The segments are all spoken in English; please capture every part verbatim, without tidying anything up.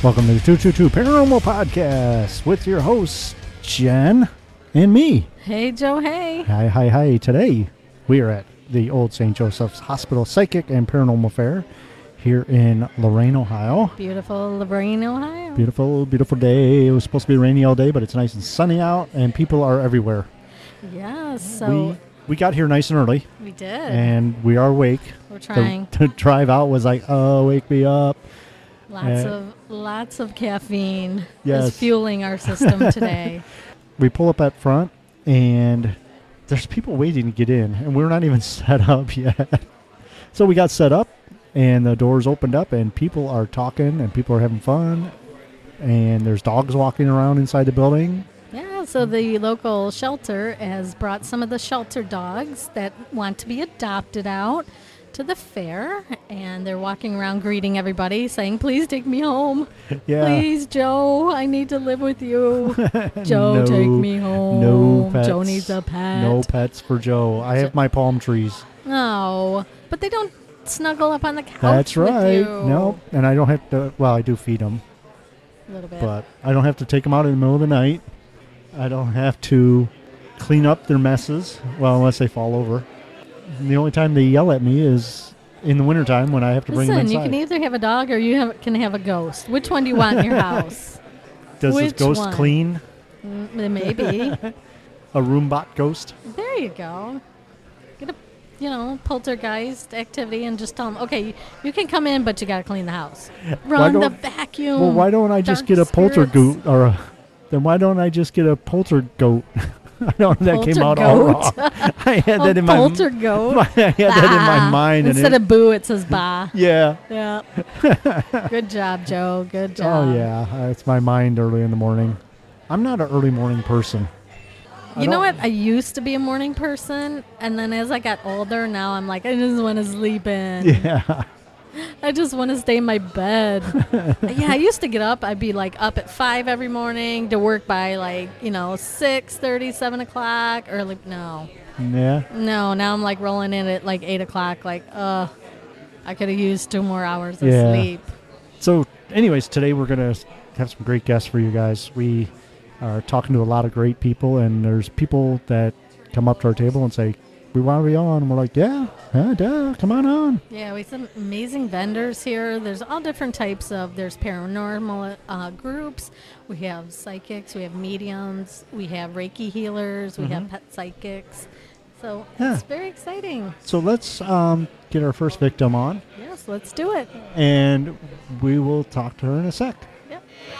Welcome to the two two two Paranormal Podcast with your hosts, Jen and me. Hey, Joe, hey. Hi, hi, hi. Today, we are at the Old Saint Joseph's Hospital Psychic and Paranormal Fair here in Lorain, Ohio. Beautiful Lorain, Ohio. Beautiful, beautiful day. It was supposed to be rainy all day, but it's nice and sunny out, and people are everywhere. Yeah, so... We, we got here nice and early. We did. And we are awake. We're trying. The, the drive out was like, oh, wake me up. Lots uh, of lots of caffeine yes. is fueling our system today. We pull up at front, and there's people waiting to get in, and we're not even set up yet. So we got set up, and the doors opened up, and people are talking, and people are having fun, and there's dogs walking around inside the building. Yeah, so the local shelter has brought some of the shelter dogs that want to be adopted out to the fair, and they're walking around greeting everybody, saying, please take me home. Yeah. Please, Joe, I need to live with you. Joe, no, take me home. No pets. Joe needs a pet. No pets for Joe. I have my palm trees. No, but they don't snuggle up on the couch. That's right. With you. Nope. And I don't have to, well, I do feed them. A little bit. But I don't have to take them out in the middle of the night. I don't have to clean up their messes, well, unless they fall over. And the only time they yell at me is in the wintertime when I have to Listen, bring them inside. you can either have a dog or you have, can have a ghost. Which one do you want in your house? Does Which this ghost one? clean? Mm, maybe. A Roombot ghost? There you go. Get a, you know, poltergeist activity and just tell them, okay, you can come in, but you got to clean the house. Run the vacuum. Well, why don't I just Dark get a spirits. poltergoat? Or a, then why don't I just get a poltergoat? I don't know, that came out all wrong. I had that in my poltergoat. I had that in my mind. Instead and it, of boo, it says ba. Yeah. Yeah. Good job, Joe. Good job. Oh, yeah. Uh, it's my mind early in the morning. I'm not an early morning person. I You know don't- what? I used to be a morning person, and then as I got older, now I'm like, I just want to sleep in. Yeah. I just want to stay in my bed. Yeah, I used to get up. I'd be like up at five every morning to work by like, you know, six thirty, seven o'clock. Early. No. Yeah. No, now I'm like rolling in at like eight o'clock. Like, uh, I could have used two more hours of Yeah. sleep. So, anyways, today we're going to have some great guests for you guys. We are talking to a lot of great people, and there's people that come up to our table and say, we want to be on. And we're like, yeah, yeah, duh, come on on. Yeah, we have some amazing vendors here. There's all different types of, there's paranormal uh, groups. We have psychics. We have mediums. We have Reiki healers. We Mm-hmm. have pet psychics. So Yeah. it's very exciting. So let's um, get our first victim on, Yes, let's do it. and we will talk to her in a sec. Yep.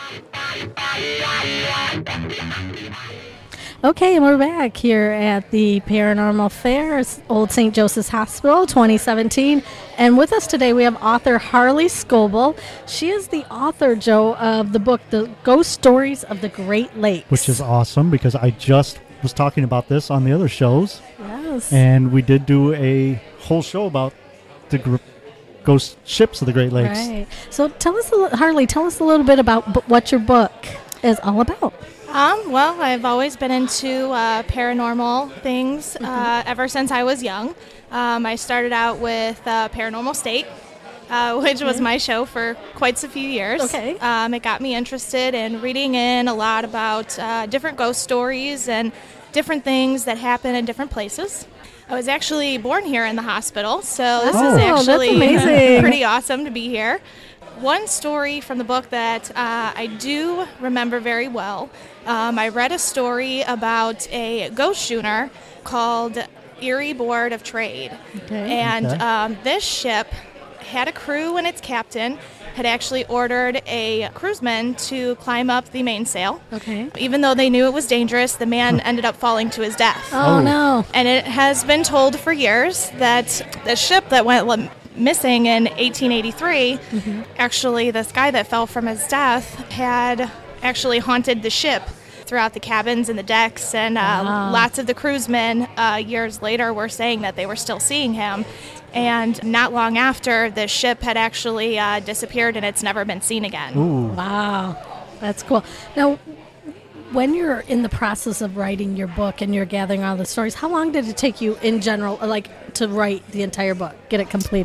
Okay, and we're back here at the Paranormal Fair, Old Saint Joseph's Hospital, twenty seventeen. And with us today, we have author Harley Scoble. She is the author, Joe, of the book, The Ghost Stories of the Great Lakes. Which is awesome, because I just was talking about this on the other shows, Yes. and we did do a whole show about the gr- ghost ships of the Great Lakes. Right. So tell us, a li- Harley, tell us a little bit about b- what your book is all about. Um, well, I've always been into uh, paranormal things uh, ever since I was young. Um, I started out with uh, Paranormal State, uh, which was my show for quite a few years. Okay. Um, it got me interested in reading in a lot about uh, different ghost stories and different things that happen in different places. I was actually born here in the hospital, so this Oh, is that's actually amazing. pretty awesome to be here. One story from the book that uh, I do remember very well, um, I read a story about a ghost schooner called Erie Board of Trade. Okay. And Okay. um, this ship had a crew, and its captain had actually ordered a cruiseman to climb up the mainsail. Okay. Even though they knew it was dangerous, the man ended up falling to his death. Oh, Oh. no. And it has been told for years that the ship that went l- missing in eighteen eighty-three, actually this guy that fell from his death had actually haunted the ship throughout the cabins and the decks, and uh, Wow. lots of the cruisemen uh, years later were saying that they were still seeing him. And not long after, the ship had actually uh, disappeared, and it's never been seen again. Ooh. Wow. That's cool. Now, when you're in the process of writing your book and you're gathering all the stories, how long did it take you in general, like, to write the entire book, get it completed?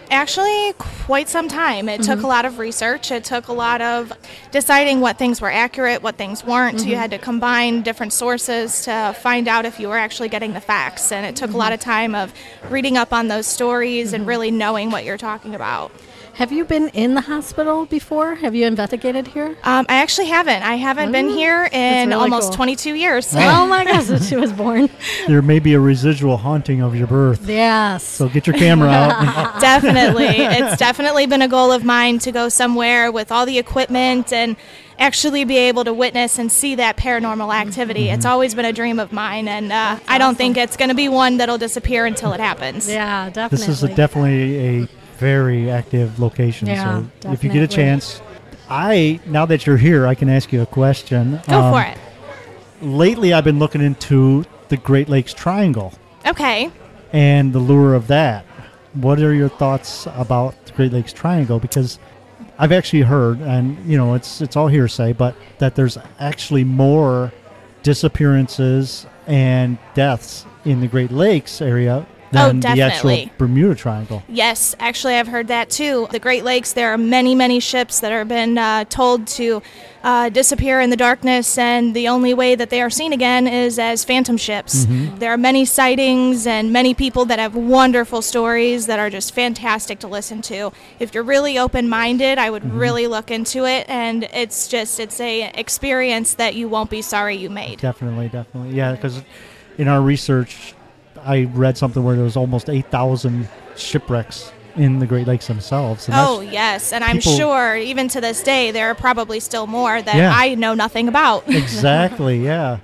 Actually, quite some time. It mm-hmm. took a lot of research. It took a lot of deciding what things were accurate, what things weren't. Mm-hmm. You had to combine different sources to find out if you were actually getting the facts. And it took mm-hmm. a lot of time of reading up on those stories mm-hmm. and really knowing what you're talking about. Have you been in the hospital before? Have you investigated here? Um, I actually haven't. I haven't Ooh, been here in really almost cool. twenty-two years. Oh, oh my gosh, since she was born. There may be a residual haunting of your birth. Yes. So get your camera out. Definitely. It's definitely been a goal of mine to go somewhere with all the equipment and actually be able to witness and see that paranormal activity. Mm-hmm. It's always been a dream of mine, and uh, I don't awesome. think it's going to be one that'll disappear until it happens. Yeah, definitely. This is a, definitely a very active location. Yeah, so definitely. If you get a chance, I now that you're here, I can ask you a question. Go um, for it. Lately, I've been looking into the Great Lakes Triangle. Okay. And the lure of that. What are your thoughts about the Great Lakes Triangle? Because I've actually heard, and you know, it's it's all hearsay, but that there's actually more disappearances and deaths in the Great Lakes area than oh, the actual Bermuda Triangle. Yes, actually I've heard that too. The Great Lakes, there are many, many ships that have been uh, told to uh, disappear in the darkness, and the only way that they are seen again is as phantom ships. Mm-hmm. There are many sightings and many people that have wonderful stories that are just fantastic to listen to. If you're really open-minded, I would mm-hmm. really look into it, and it's just, it's a experience that you won't be sorry you made. Definitely, definitely. Yeah, because in our research, I read something where there was almost eight thousand shipwrecks in the Great Lakes themselves. And oh, yes. And I'm sure even to this day there are probably still more that yeah. I know nothing about. Exactly, yeah.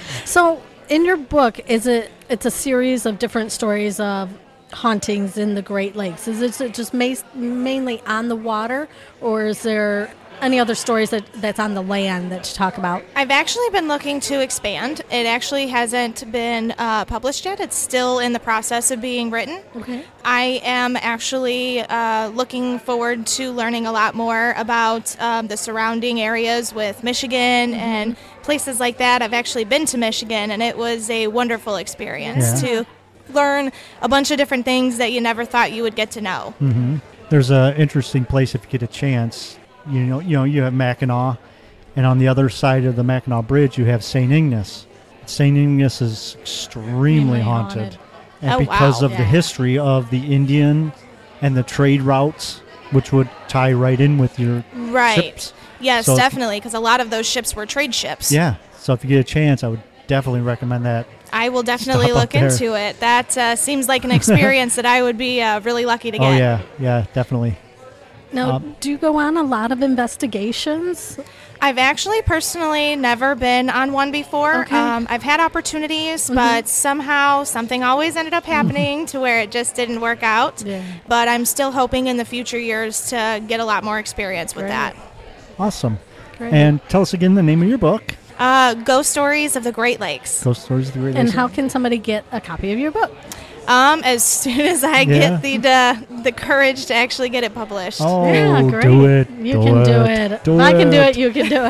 So in your book, is it it's a series of different stories of hauntings in the Great Lakes? Is it just ma- mainly on the water, or is there any other stories that, that's on the land that you talk about? I've actually been looking to expand. It actually hasn't been uh, published yet. It's still in the process of being written. Okay. I am actually uh, looking forward to learning a lot more about um, the surrounding areas with Michigan mm-hmm. and places like that. I've actually been to Michigan, and it was a wonderful experience yeah. to learn a bunch of different things that you never thought you would get to know. Mm-hmm. There's an interesting place if you get a chance. You know, you know, you have Mackinac, and on the other side of the Mackinac Bridge, you have Saint Ignace. Saint Ignace is extremely haunted, haunted. and oh, because wow. of yeah. the history of the Indian and the trade routes, which would tie right in with your right. ships. Yes, so definitely, because a lot of those ships were trade ships. Yeah, so if you get a chance, I would definitely recommend that. I will definitely look into it. That uh, seems like an experience that I would be uh, really lucky to get. Oh yeah, yeah, definitely. Now, um, do you go on a lot of investigations? I've actually personally never been on one before. Okay. Um, I've had opportunities, mm-hmm. but somehow something always ended up happening to where it just didn't work out. Yeah. But I'm still hoping in the future years to get a lot more experience with Great. that. Awesome. Great. And tell us again the name of your book. Uh, Ghost Stories of the Great Lakes. Ghost Stories of the Great Lakes. And how can somebody get a copy of your book? Um, as soon as I yeah. get the, the the courage to actually get it published. Oh, yeah, great. do it. You do can it, do it. do if I can do it. it, you can do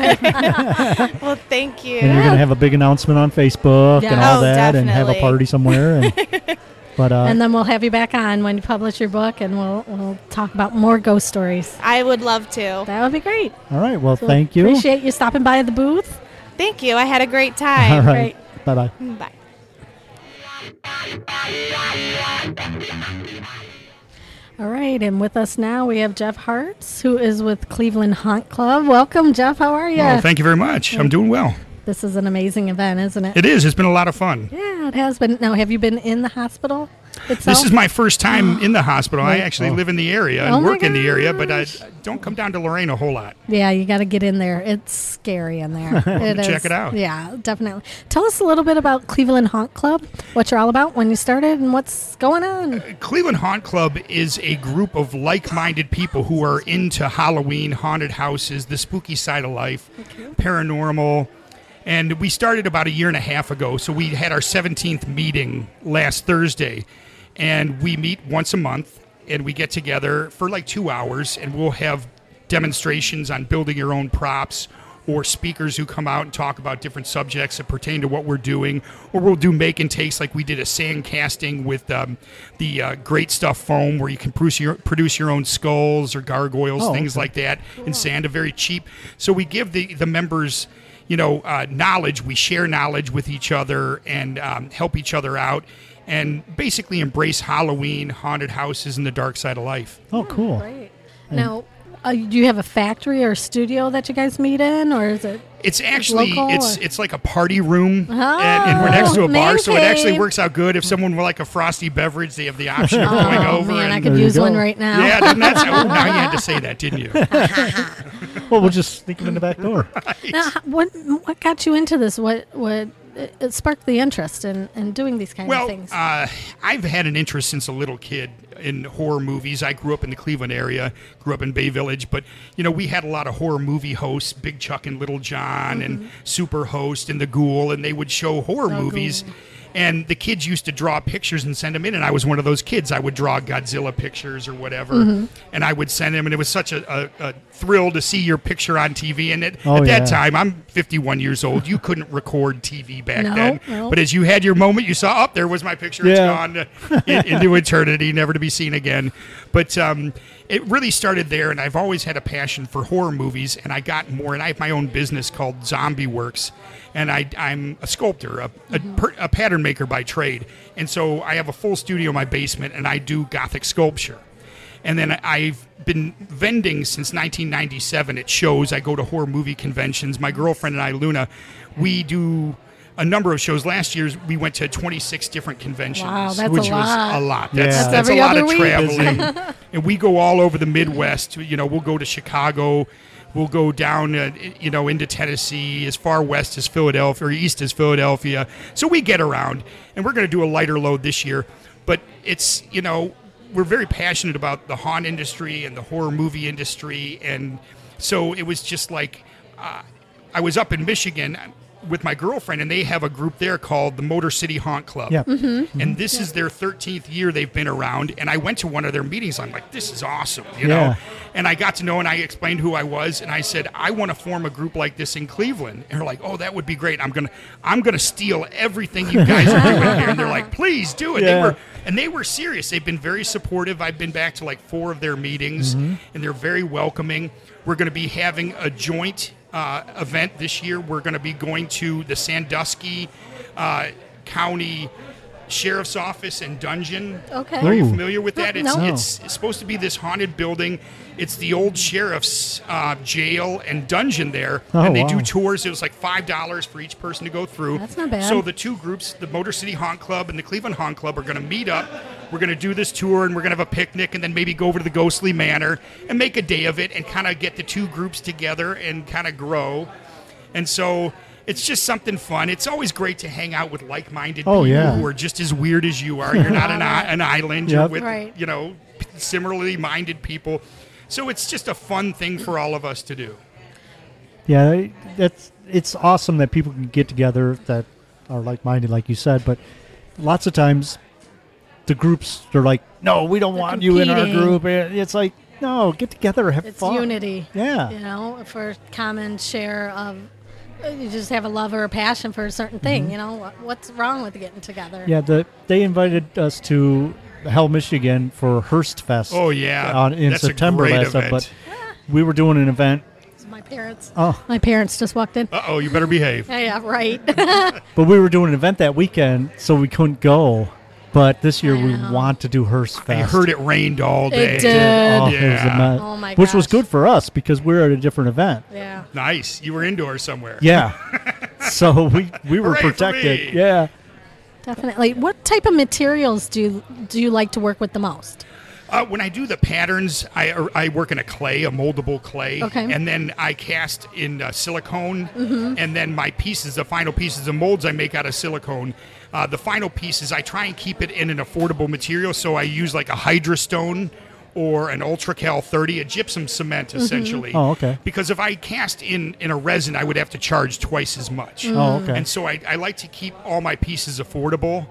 it. Well, thank you. And you're going to have a big announcement on Facebook Yeah. and all Oh, that definitely. and have a party somewhere. And, but uh, And then we'll have you back on when you publish your book, and we'll we'll talk about more ghost stories. I would love to. That would be great. all right. Well, So thank you. Appreciate you stopping by the booth. Thank you. I had a great All time. right. Bye-bye. Bye. All right, and with us now we have Jeff Hartz, who is with Cleveland Haunt Club. Welcome, Jeff. How are you? Well, thank you very much. I'm doing well. This is an amazing event, isn't it? It is. It's been a lot of fun. Yeah, it has been. Now, have you been in the hospital itself? This is my first time in the hospital. I Right. actually Oh. live in the area and Oh my work in the area, but I gosh. don't come down to Lorraine a whole lot. Yeah, you got to get in there. It's scary in there. It is. Check it out. Yeah, definitely. Tell us a little bit about Cleveland Haunt Club, what you're all about, when you started, and what's going on. Cleveland Haunt Club is a group of like-minded people who are into Halloween, haunted houses, the spooky side of life, paranormal. And we started about a year and a half ago, so we had our seventeenth meeting last Thursday. And we meet once a month, and we get together for like two hours, and we'll have demonstrations on building your own props or speakers who come out and talk about different subjects that pertain to what we're doing. Or we'll do make and takes, like we did a sand casting with um, the uh, Great Stuff foam, where you can produce your, produce your own skulls or gargoyles, Oh, things okay. like that, in sand, are very cheap. So we give the, the members, you know, uh, knowledge. We share knowledge with each other and um, help each other out, and basically embrace Halloween, haunted houses, and the dark side of life. Oh, cool. Great. Now, uh, do you have a factory or studio that you guys meet in, or is it? It's actually local, it's or- it's like a party room, Oh, and, and we're next to a bar, man so it actually cave. works out good. If someone would like a frosty beverage, they have the option of going Oh over. man, and I could There you use one go. right now. yeah, didn't that sound- oh, now you had to say that, didn't you? Well, we'll just sneak them in the back door. Now, h- what what got you into this? What what it it sparked the interest in, in doing these kind of Well, things? uh, I've had an interest since a little kid in horror movies. I grew up in the Cleveland area, grew up in Bay Village, but you know, we had a lot of horror movie hosts, Big Chuck and Little John, and Super Host and the Ghoul, and they would show horror Oh, movies. Ghoul. And the kids used to draw pictures and send them in, and I was one of those kids. I would draw Godzilla pictures or whatever, and I would send them, and it was such a, a, a thrill to see your picture on T V. And at, Oh, at that yeah. time, I'm fifty-one years old. You couldn't record T V back No, then, no. but as you had your moment, you saw, up there was my picture. Yeah. It's gone uh, in, into eternity, never to be seen again. But um, it really started there, and I've always had a passion for horror movies, and I got more. And I have my own business called Zombie Works, and I, I'm a sculptor, a, a, per, a pattern maker by trade. And so I have a full studio in my basement, and I do Gothic sculpture. And then I've been vending since nineteen ninety-seven at shows. I go to horror movie conventions. My girlfriend and I, Luna, we do a number of shows. Last year, we went to twenty-six different conventions, Wow, that's a which lot. was a lot. Yeah. That's, That's that's every a lot other of week. traveling. And we go all over the Midwest. You know, we'll go to Chicago. We'll go down, uh, you know, into Tennessee, as far west as Philadelphia, or east as Philadelphia. So we get around, and we're going to do a lighter load this year. But it's, you know, we're very passionate about the haunt industry and the horror movie industry. And so it was just like, uh, I was up in Michigan with my girlfriend, and they have a group there called the Motor City Haunt Club. Yeah. And this is their thirteenth year they've been around. And I went to one of their meetings. I'm like, this is awesome, you Yeah. know? And I got to know, and I explained who I was, and I said, I want to form a group like this in Cleveland. And they're like, oh, that would be great. I'm gonna, I'm gonna steal everything you guys are doing here. And they're like, please do it. Yeah. They were, and they were serious. They've been very supportive. I've been back to like four of their meetings, and they're very welcoming. We're going to be having a joint uh, event this year. We're going to be going to the Sandusky uh, County Sheriff's Office and Dungeon. Okay. Are you Ooh. familiar with that? It's, No. it's, it's supposed to be this haunted building. It's the old sheriff's uh, jail and dungeon there, Oh, and they wow. do tours. It was like five dollars for each person to go through. That's not bad. So the two groups, the Motor City Haunt Club and the Cleveland Haunt Club, are going to meet up. We're going to do this tour, and we're going to have a picnic, and then maybe go over to the Ghostly Manor and make a day of it, and kind of get the two groups together and kind of grow. And so it's just something fun. It's always great to hang out with like-minded Oh, people yeah. who are just as weird as you are. You're not an, i- an island. You're Yep. with, Right. you know, similarly minded people. So it's just a fun thing for all of us to do. Yeah, that's it's awesome that people can get together that are like-minded, like you said. But lots of times, the groups they're like, "No, we don't They're want you in our competing. group." And it's like, no, get together, have It's fun. unity. Yeah. You know, for a common share of, uh, you just have a love or a passion for a certain thing. You know, what, what's wrong with getting together? Mm-hmm. Yeah, the they invited us to Hell, Michigan for Hearst Fest. Oh, yeah. on, in That's a September great last time, event. but we were doing an event. It's my parents. Oh, My parents just walked in. Uh-oh, you better behave. Yeah, yeah, right. but we were doing an event that weekend, so we couldn't go. But this year we Wow. want to do Hearst I Fest. heard it rained all day. It did. Oh, it was a Yeah. mess. Oh, my Which was gosh. good for us because we're at a different event. yeah. Nice. You were indoors somewhere. Yeah. so we we were Hooray for protected. me. Yeah. Definitely. What type of materials do you, do you like to work with the most? Uh, when I do the patterns, I, or I work in a clay, a moldable clay, Okay. and then I cast in uh, silicone, and then my pieces, the final pieces, the molds I make out of silicone. Uh, the final pieces, I try and keep it in an affordable material, so I use like a Hydrostone or an Ultracal thirty, a gypsum cement essentially. Oh, okay. Because if I cast in in a resin, I would have to charge twice as much. Oh, okay. And so I, I like to keep all my pieces affordable.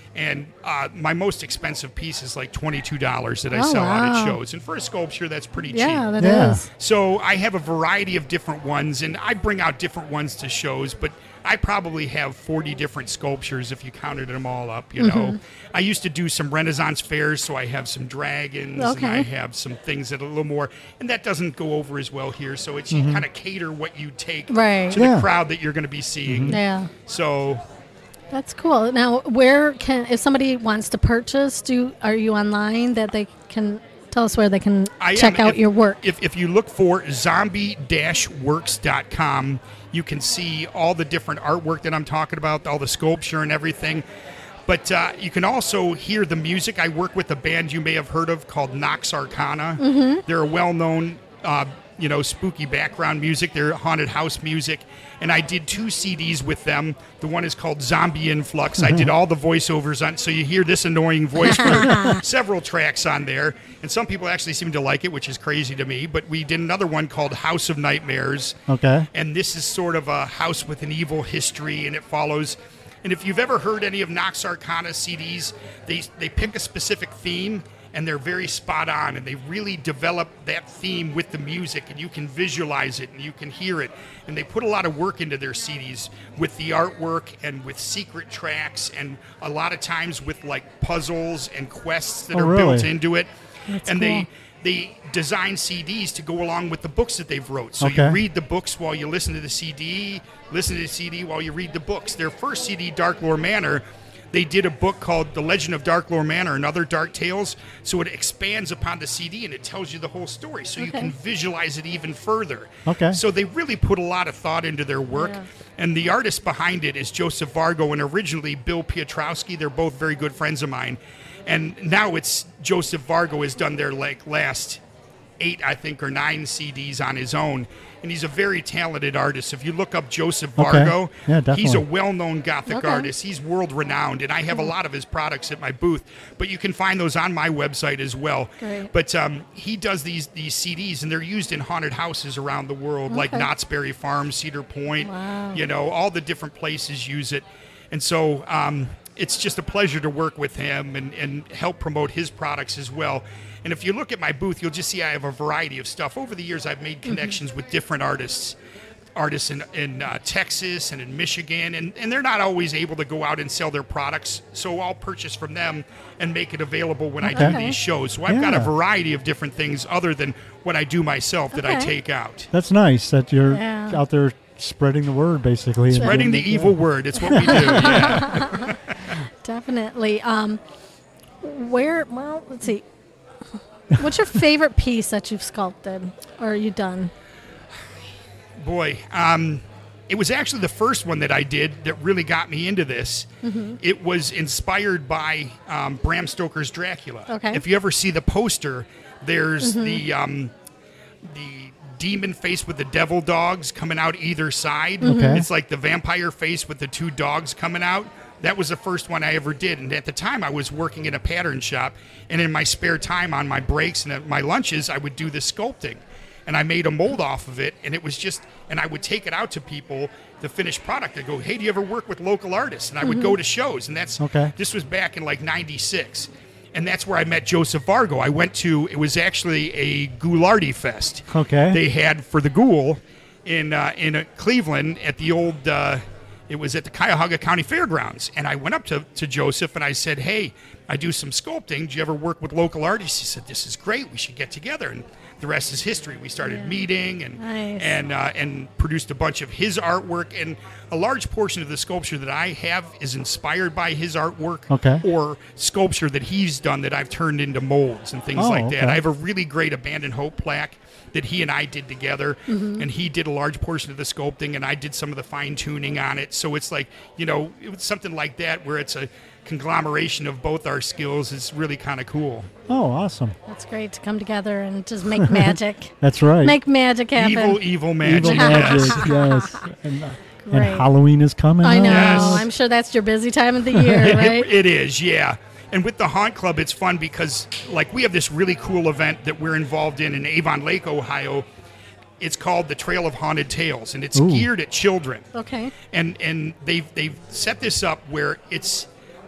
And uh, my most expensive piece is like twenty-two dollars that I Oh, sell out wow. at shows. And for a sculpture, that's pretty Yeah, cheap. that Yeah. is. So I have a variety of different ones, and I bring out different ones to shows, but I probably have forty different sculptures if you counted them all up, you Mm-hmm. know. I used to do some Renaissance fairs, so I have some dragons, Okay. and I have some things that are a little more, and that doesn't go over as well here, so it's you kind of cater what you take Right. to Yeah. the crowd that you're going to be seeing. Yeah. So That's cool. Now, where can if somebody wants to purchase, do are you online that they can tell us where they can I check am. out If- your work? If, if you look for zombie dash works dot com, you can see all the different artwork that I'm talking about, all the sculpture and everything. But uh, you can also hear the music. I work with a band you may have heard of called Nox Arcana. Mm-hmm. They're a well-known, uh, you know, spooky background music. They're haunted house music. And I did two C Ds with them. The one is called Zombie Influx. I did all the voiceovers on, so you hear this annoying voice for several tracks on there. And some people actually seem to like it, which is crazy to me. But we did another one called House of Nightmares. Okay. And this is sort of a house with an evil history, and it follows. And if you've ever heard any of Nox Arcana C Ds, they they pick a specific theme, and they're very spot on, and they really develop that theme with the music, and you can visualize it, and you can hear it. And they put a lot of work into their C Ds with the artwork and with secret tracks, and a lot of times with like puzzles and quests that Oh, are built really? into it. That's and cool. they they design C Ds to go along with the books that they've wrote. So Okay. you read the books while you listen to the C D, listen to the C D while you read the books. Their first C D, Dark Lore Manor, they did a book called The Legend of Dark Lore Manor and Other Dark Tales. So it expands upon the C D and it tells you the whole story. So you Okay. can visualize it even further. Okay. So they really put a lot of thought into their work. Yeah. And the artist behind it is Joseph Vargo and originally Bill Piotrowski. They're both very good friends of mine. And now it's Joseph Vargo has done their like last eight, I think, or nine C Ds on his own. And he's a very talented artist. If you look up Joseph Okay. Vargo, Yeah, he's a definitely. well-known Gothic Okay. artist. He's world-renowned, and I have a lot of his products at my booth. But you can find those on my website as well. Great. But um, he does these these C Ds, and they're used in haunted houses around the world, like Okay. Knott's Berry Farm, Cedar Point. Wow. You know, all the different places use it. And so um, it's just a pleasure to work with him and, and help promote his products as well. And if you look at my booth, you'll just see I have a variety of stuff. Over the years, I've made connections with different artists, artists in, in uh, Texas and in Michigan, and, and they're not always able to go out and sell their products. So I'll purchase from them and make it available when I do Okay. these shows. So I've got a Yeah. variety of different things other than what I do myself that I Okay. take out. That's nice that you're Yeah. out there spreading the word, basically. and Spreading the doing- evil word. It's what we do. Yeah. Definitely. Um, where? Well, let's see. What's your favorite piece that you've sculpted or you done? Boy, um, it was actually the first one that I did that really got me into this. Mm-hmm. It was inspired by um, Bram Stoker's Dracula. Okay. Mm-hmm. If you ever see the poster, there's the um, the demon face with the devil dogs coming out either side. Okay. It's like the vampire face with the two dogs coming out. That was the first one I ever did. And at the time, I was working in a pattern shop. And in my spare time, on my breaks and at my lunches, I would do the sculpting. And I made a mold off of it. And it was just, and I would take it out to people, the finished product. I'd go, hey, do you ever work with local artists? And I would go to shows. And that's, Okay. this was back in like ninety-six. And that's where I met Joseph Vargo. I went to, it was actually a Ghoulardi Fest. Okay. They had for the Ghoul in uh, in uh, Cleveland at the old, uh, it was at the Cuyahoga County Fairgrounds. And I went up to, to Joseph and I said, hey, I do some sculpting. Do you ever work with local artists? He said, this is great. We should get together. And the rest is history. We started meeting and Nice. and uh, and produced a bunch of his artwork. And a large portion of the sculpture that I have is inspired by his artwork Okay. or sculpture that he's done that I've turned into molds and things Oh, like that. okay. I have a really great Abandoned Hope plaque that he and I did together, Mm-hmm. and he did a large portion of the sculpting, and I did some of the fine tuning on it. So it's like, you know, it was something like that where it's a conglomeration of both our skills. It's really kind of cool. Oh, awesome. That's great to come together and just make magic. That's right. Make magic happen. Evil, evil magic. Evil yes. magic, yes. And, uh, and Great. Halloween is coming I up. know. Yes. I'm sure that's your busy time of the year, It- right? it is, yeah. And with the Haunt Club, it's fun because, like, we have this really cool event that we're involved in in Avon Lake, Ohio. It's called the Trail of Haunted Tales, and it's Ooh. geared at children. Okay. And and they've they've set this up where it's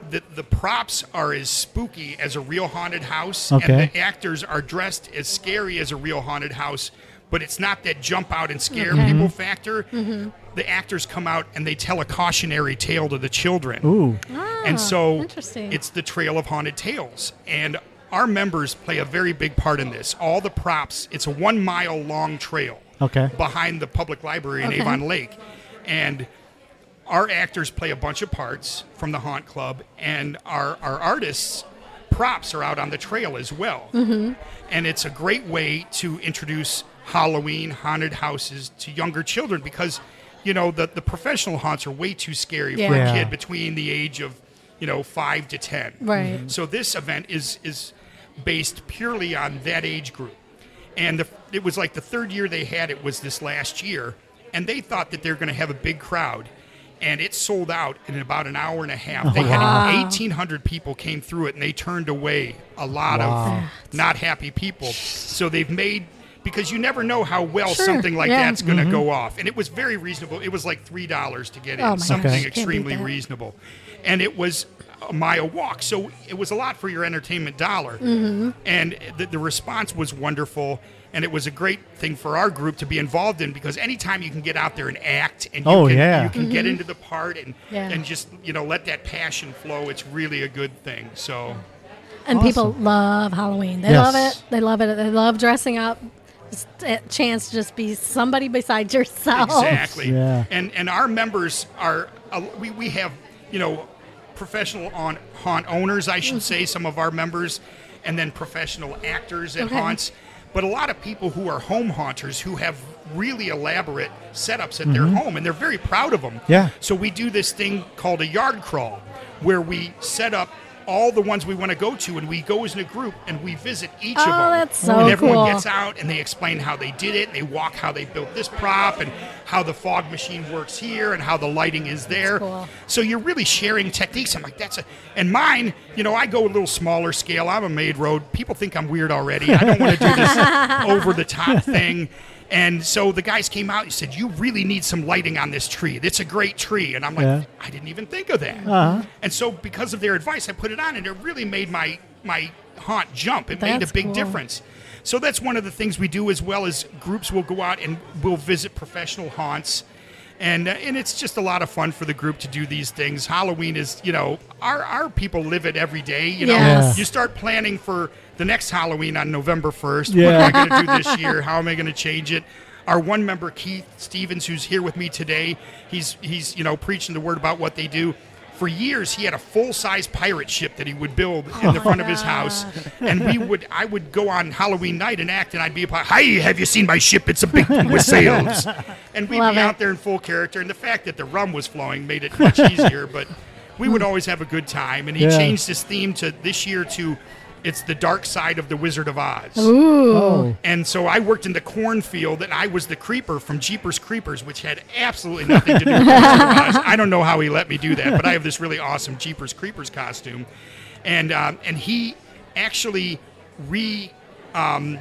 the, the props are as spooky as a real haunted house, Okay. and the actors are dressed as scary as a real haunted house, but it's not that jump out and scare Okay. people factor. The actors come out and they tell a cautionary tale to the children. Ooh. Ah, And so interesting. it's the Trail of Haunted Tales. And our members play a very big part in this. All the props, it's a one mile long trail Okay. behind the public library in Okay. Avon Lake. And our actors play a bunch of parts from the Haunt Club, and our, our artists' props are out on the trail as well. Mm-hmm. And it's a great way to introduce Halloween haunted houses to younger children because, you know, the, the professional haunts are way too scary for Yeah. a kid between the age of, you know, five to ten. Right. So this event is is based purely on that age group. And the, it was like the third year they had it was this last year, and they thought that they were going to have a big crowd. And it sold out in about an hour and a half. They Wow. had eighteen hundred people came through it, and they turned away a lot Wow. of not happy people. So they've made, because you never know how well Sure, something like yeah. that's going to go off. And it was very reasonable. It was like three dollars to get in, Oh, my something gosh. Can't beat extremely that. reasonable. And it was a mile walk. So it was a lot for your entertainment dollar. Mm-hmm. And the, the response was wonderful. And it was a great thing for our group to be involved in because anytime you can get out there and act and you Oh, can, yeah. you can get into the part and, Yeah. and just, you know, let that passion flow, it's really a good thing. So, And Awesome. people love Halloween. They Yes. love it. They love it. They love dressing up. Just a chance to just be somebody besides yourself. exactly. Yeah. And and our members are, uh, we, we have, you know, professional on, haunt owners, I should say, some of our members, and then professional actors at Okay. haunts. But a lot of people who are home haunters who have really elaborate setups at their home, and they're very proud of them. Yeah. So we do this thing called a yard crawl, where we set up all the ones we want to go to, and we go as in a group and we visit each of Oh, them. that's so and everyone cool. gets out and they explain how they did it, and they walk how they built this prop, and how the fog machine works here, and how the lighting is there. cool. So you're really sharing techniques. I'm like, that's a, and mine, you know, I go a little smaller scale. I'm a Maid Road. People think I'm weird already. I don't want to do this over the top thing. And so the guys came out and said, you really need some lighting on this tree. It's a great tree. And I'm like, Yeah. I didn't even think of that. Uh-huh. And so because of their advice, I put it on, and it really made my, my haunt jump. It made That's a big cool. difference. So that's one of the things we do, as well as groups will go out and we'll visit professional haunts. And, uh, and it's just a lot of fun for the group to do these things. Halloween is, you know, our, our people live it every day. You know, Yes. you start planning for the next Halloween on November first. Yeah. What am I going to do this year? How am I going to change it? Our one member, Keith Stevens, who's here with me today, he's, he's you know, preaching the word about what they do. For years, he had a full-size pirate ship that he would build in the front of his house, and we would, I would go on Halloween night and act, and I'd be a pirate. Hi, have you seen my ship? It's a big one with sails. And we'd Love be it. out there in full character, and the fact that the rum was flowing made it much easier. But we would always have a good time, and he Yeah. changed his theme to this year to, it's the dark side of the Wizard of Oz. Ooh. Oh. And so I worked in the cornfield, and I was the creeper from Jeepers Creepers, which had absolutely nothing to do with Wizard of Oz. I don't know how he let me do that, but I have this really awesome Jeepers Creepers costume. And um, and he actually re um,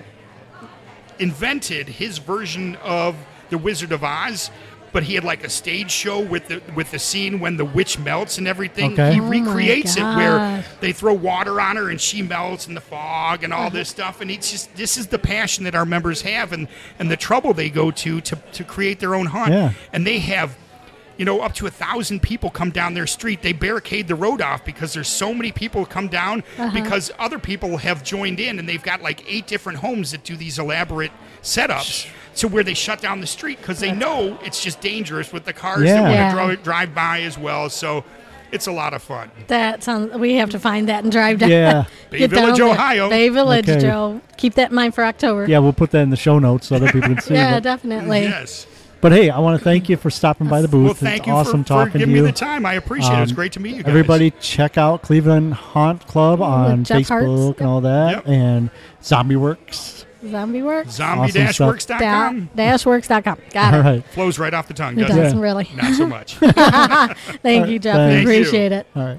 invented his version of the Wizard of Oz. But he had like a stage show with the with the scene when the witch melts and everything. Okay. He Oh my recreates it where gosh. they throw water on her and she melts in the fog and all this stuff. And it's just, this is the passion that our members have, and, and the trouble they go to, to to create their own haunt. Yeah. And they have, you know, up to a thousand people come down their street. They barricade the road off because there's so many people come down because other people have joined in, and they've got like eight different homes that do these elaborate setups. So where they shut down the street because they know it's just dangerous with the cars Yeah. that want to Yeah. drive, drive by as well. So it's a lot of fun. That sounds. We have to find that and drive down. Yeah. Bay Get down Village, there. Ohio. Bay Village, Okay. Joe. Keep that in mind for October. Yeah, we'll put that in the show notes so other people can see Yeah, it. definitely. Yes. But hey, I want to thank you for stopping by the booth. Well, thank it's you awesome for, talking for giving to you. me the time. I appreciate it. It's Um, great to meet you guys. Everybody, check out Cleveland Haunt Club on Jeff Hartz. Facebook and all that, Yep. and Zombie Works. Zombie works. zombie dash works dot Da- com dashworks dot com. Got All it. right, flows right off the tongue, It doesn't it? doesn't really. Not so much. Thank you, Jeff. Thank We you. appreciate it. all right.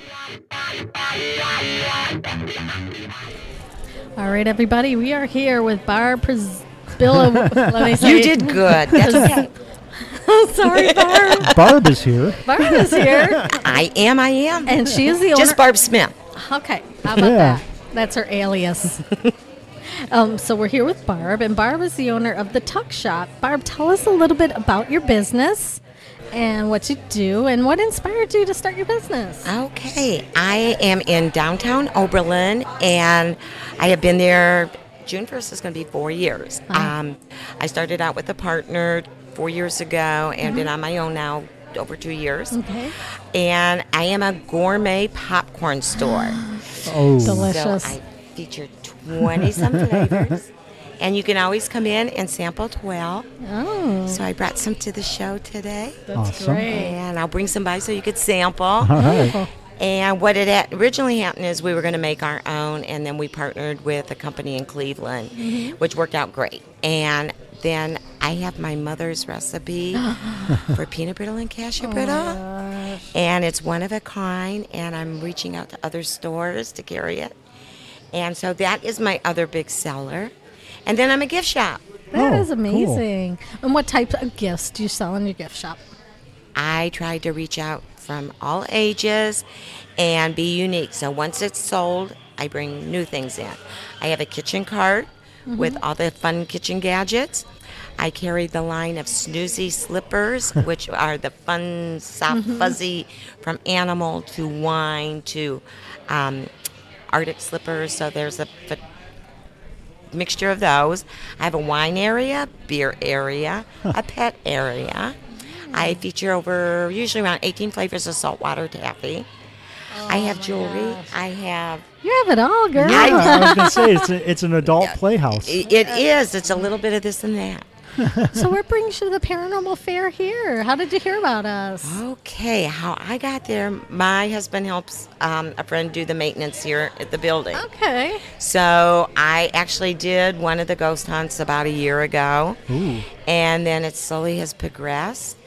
All right, everybody. We are here with Barb Priscilla. Let me say You it. did good. That's okay. Sorry, Barb. Barb is here. Barb is here, I am, I am. and she is the owner. Just Barb Smith. Okay, how about Yeah. that? That's her alias. um, so we're here with Barb, and Barb is the owner of the Tuck Shop. Barb, tell us a little bit about your business and what you do, and what inspired you to start your business. Okay, I am in downtown Oberlin, and I have been there. June first is going to be four years. Wow. Um, I started out with a partner four years ago, and been on my own now over two years. Okay. And I am a gourmet popcorn store. Oh, Delicious. So I feature twenty-some flavors. And you can always come in and sample twelve. Oh, So I brought some to the show today. that's Awesome. great. And I'll bring some by so you could sample. all right. Wonderful. And what it had originally happened is we were going to make our own, and then we partnered with a company in Cleveland, which worked out great. And then I have my mother's recipe for peanut brittle and cashew brittle, and it's one of a kind, and I'm reaching out to other stores to carry it. And so that is my other big seller. And then I'm a gift shop. That Oh, is cool. amazing. And what types of gifts do you sell in your gift shop? I tried to reach out from all ages and be unique. So once it's sold, I bring new things in. I have a kitchen cart with all the fun kitchen gadgets. I carry the line of Snoozy slippers, which are the fun, soft, fuzzy, from animal to wine to um, Arctic slippers. So there's a f- mixture of those. I have a wine area, beer area, a pet area. I feature over usually around eighteen flavors of saltwater taffy. I have jewelry. I have. You have it all, girl. Yeah, I was gonna say it's a, it's an adult playhouse. i- It is. It's a little bit of this and that. So what brings you to the Paranormal Fair here? How did you hear about us? Okay, how I got there, my husband helps um, a friend do the maintenance here at the building. Okay. So I actually did one of the ghost hunts about a year ago. Ooh. And then it slowly has progressed.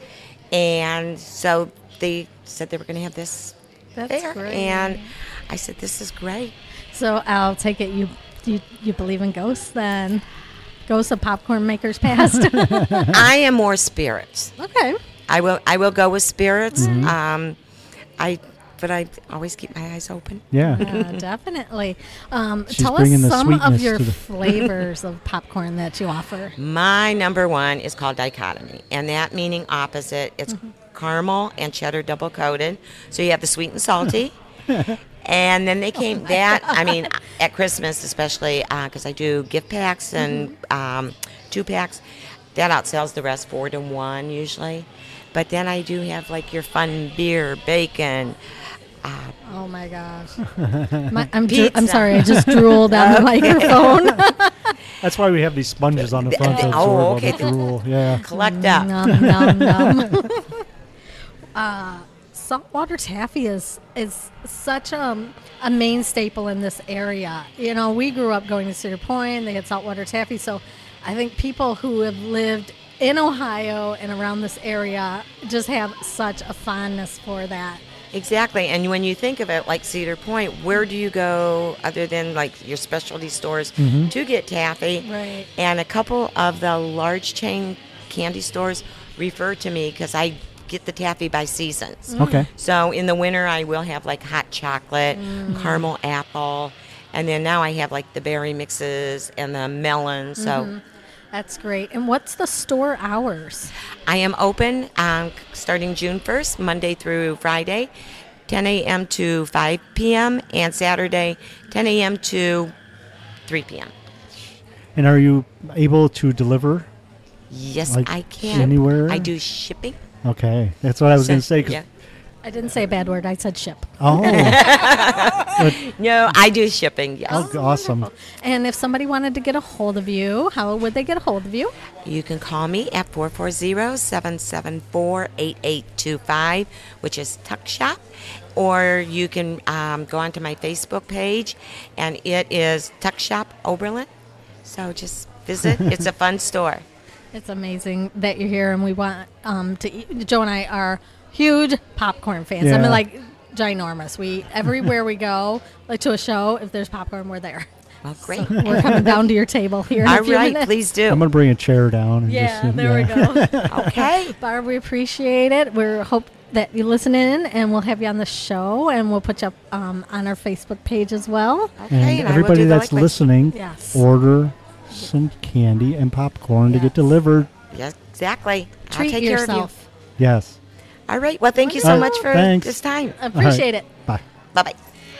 And so they said they were going to have this That's fair. great. And I said, this is great. So I'll take it you you, you believe in ghosts then? Ghosts of popcorn makers past. I am more spirits. Okay. I will I will go with spirits. Mm-hmm. Um, I but I always keep my eyes open. Yeah. Uh, definitely. Um, She's tell us bringing the some of sweetness your to the- flavors of popcorn that you offer. My number one is called dichotomy, and that meaning opposite. It's caramel and cheddar double coated. So you have the sweet and salty. And then they came that, I mean, at Christmas especially, because I do gift packs and um, two packs, that outsells the rest four to one usually. But then I do have like your fun beer, bacon. Uh, Oh my gosh. My, I'm, dro- I'm Pizza. sorry, I just drooled on the microphone. That's why we have these sponges on the front to Oh, absorb all okay. the drool. Yeah. collect up. Nom, nom, nom. uh, saltwater taffy is is such a, a main staple in this area. You know, we grew up going to Cedar Point. They had saltwater taffy. So I think people who have lived in Ohio and around this area just have such a fondness for that. Exactly, and when you think of it, like Cedar Point, where do you go other than like your specialty stores to get taffy? Right. And a couple of the large chain candy stores refer to me because I get the taffy by seasons. Okay. So in the winter, I will have like hot chocolate, caramel apple, and then now I have like the berry mixes and the melon. So That's great. And what's the store hours? I am open um, starting June first, Monday through Friday, ten a.m. to five p.m., and Saturday, ten a.m. to three p.m. And are you able to deliver? Yes, Like I can. anywhere? I do shipping. Okay. That's what I was going to say. 'cause- Yeah. I didn't say a bad word. I said ship. Oh. No, I do shipping, yes. oh, awesome. And if somebody wanted to get a hold of you, how would they get a hold of you? You can call me at four four zero, seven seven four, eight eight two five, which is Tuck Shop. Or you can um, go onto my Facebook page, and it is Tuck Shop Oberlin. So just visit. It's a fun store. It's amazing that you're here, and we want um, to eat. Joe and I are huge popcorn fans. I Yeah. mean, like ginormous. We everywhere we go, like to a show, if there's popcorn, we're there. Well, great. So we're coming down to your table here in All a few right, minutes. please do. I'm going to bring a chair down. And Yeah, just, there yeah. we go. Okay. Barb, we appreciate it. We hope that you listen in, and we'll have you on the show, and we'll put you up um, on our Facebook page as well. Okay, And and I will everybody do the that's likewise. listening, Yes. order some candy and popcorn to Yes. get delivered. Yes, exactly. Treat I'll take yourself. Yes. care of you. All right. Well, thank you so All right, much for thanks. this time. Appreciate it. Bye. Bye-bye.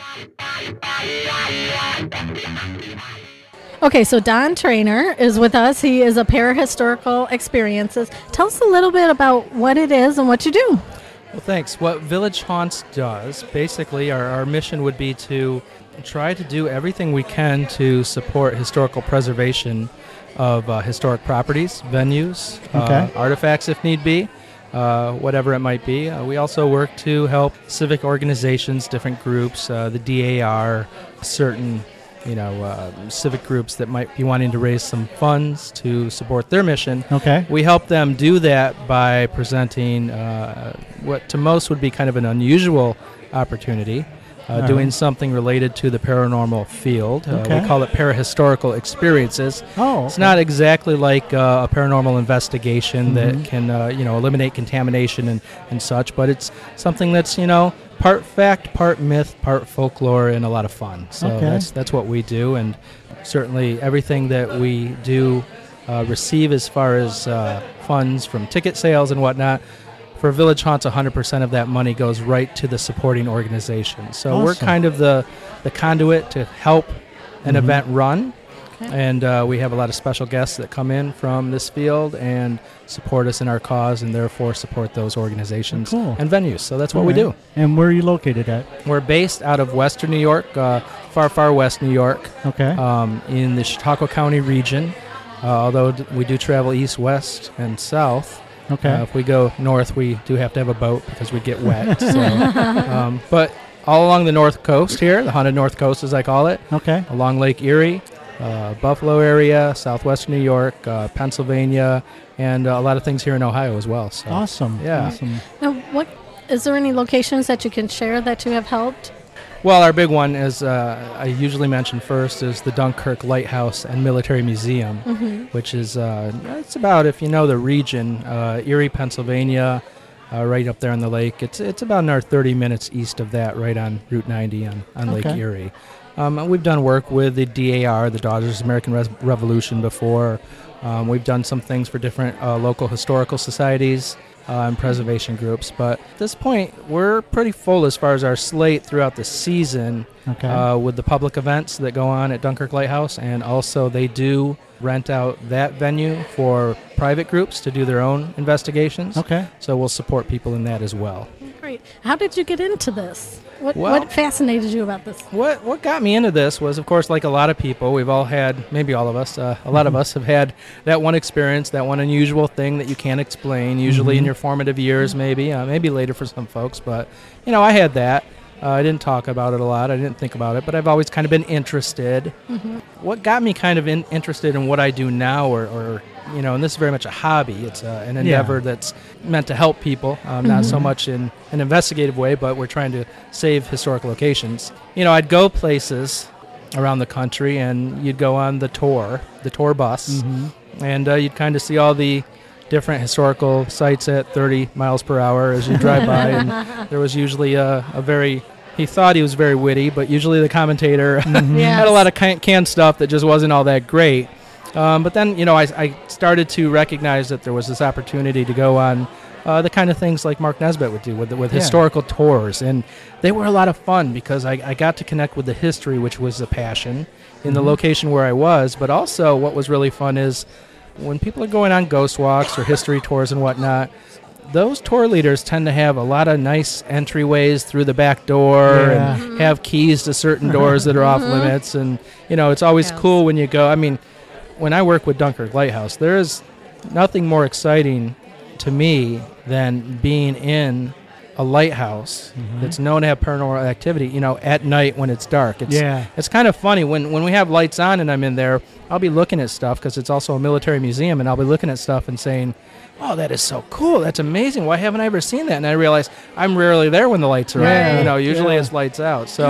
Okay, so Don Trainer is with us. He is a Parahistorical Experiences. Tell us a little bit about what it is and what you do. Well, thanks. What Village Haunts does, basically, our, our mission would be to try to do everything we can to support historical preservation of uh, historic properties, venues, Okay. uh, artifacts if need be, uh, whatever it might be. Uh, we also work to help civic organizations, different groups, uh, the D A R, certain you know, uh, civic groups that might be wanting to raise some funds to support their mission. Okay. We help them do that by presenting uh, what to most would be kind of an unusual opportunity, uh, All doing right. something related to the paranormal field. Uh, Okay. we call it parahistorical experiences. Oh, It's okay. not exactly like uh, a paranormal investigation Mhm. that can, uh, you know, eliminate contamination and, and such, but it's something that's, you know, part fact, part myth, part folklore, and a lot of fun. So Okay. that's that's what we do, and certainly everything that we do uh, receive as far as uh, funds from ticket sales and whatnot. For Village Haunts, one hundred percent of that money goes right to the supporting organization. So we're Awesome. kind of the, the conduit to help an Mhm. event run. Okay. And uh, we have a lot of special guests that come in from this field and support us in our cause, and therefore support those organizations Cool. and venues. So that's what All we right. do. And where are you located at? We're based out of Western New York, uh, far, far west New York, Okay. um, in the Chautauqua County region. Uh, although d- we do travel east, west, and south. okay. Uh, if we go north, we do have to have a boat because we get wet. so, um, but all along the north coast here, the haunted north coast as I call it, okay. along Lake Erie, uh, Buffalo area, southwestern New York, uh, Pennsylvania, and uh, a lot of things here in Ohio as well. So. Awesome. Yeah. Awesome. Now, what is there any locations that you can share that you have helped? Well, our big one, as uh, I usually mention first, is the Dunkirk Lighthouse and Military Museum, Mm-hmm. which is uh, it's about, if you know the region, uh, Erie, Pennsylvania, uh, right up there on the lake. It's it's about another thirty minutes east of that, right on Route ninety on, on Lake Okay. Erie. Um, and we've done work with the D A R, the Daughters of American Res- Revolution, before. Um, we've done some things for different uh, local historical societies uh, and preservation groups. But at this point, we're pretty full as far as our slate throughout the season. Okay. Uh, with the public events that go on at Dunkirk Lighthouse, and also they do rent out that venue for private groups to do their own investigations. okay. So we'll support people in that as well. Great. How did you get into this? What, Well- what fascinated you about this? What what got me into this was, of course, like a lot of people, we've all had, maybe all of us, uh, a lot of us have had that one experience, that one unusual thing that you can't explain, usually in Mhm. your formative years, maybe, uh, maybe later for some folks. But, you know, I had that. Uh, I didn't talk about it a lot. I didn't think about it, but I've always kind of been interested. What got me kind of in, interested in what I do now, or, or, you know, and this is very much a hobby. It's uh, an endeavor that's meant to help people, um, not so much in an investigative way, but we're trying to save historic locations. You know, I'd go places around the country, and you'd go on the tour, the tour bus, Mm-hmm. and uh, you'd kind of see all the different historical sites at thirty miles per hour as you drive by, and there was usually a, a very, he thought he was very witty, but usually the commentator had a lot of can- canned stuff that just wasn't all that great. Um, but then, you know, I, I started to recognize that there was this opportunity to go on uh, the kind of things like Mark Nesbitt would do with, with Yeah. historical tours. And they were a lot of fun because I, I got to connect with the history, which was a passion in the Mhm. location where I was. But also what was really fun is when people are going on ghost walks or history tours and whatnot, those tour leaders tend to have a lot of nice entryways through the back door Yeah. and have keys to certain doors that are off limits. And, you know, it's always Yes. cool when you go. I mean, when I work with Dunkirk Lighthouse, there is nothing more exciting to me than being in a lighthouse Mhm. that's known to have paranormal activity, you know, at night when it's dark. It's, Yeah. it's kind of funny when, when we have lights on and I'm in there, I'll be looking at stuff because it's also a military museum, and I'll be looking at stuff and saying, oh, that is so cool. That's amazing. Why haven't I ever seen that? And I realize I'm rarely there when the lights are Yeah. on. You know, usually Yeah. it's lights out. So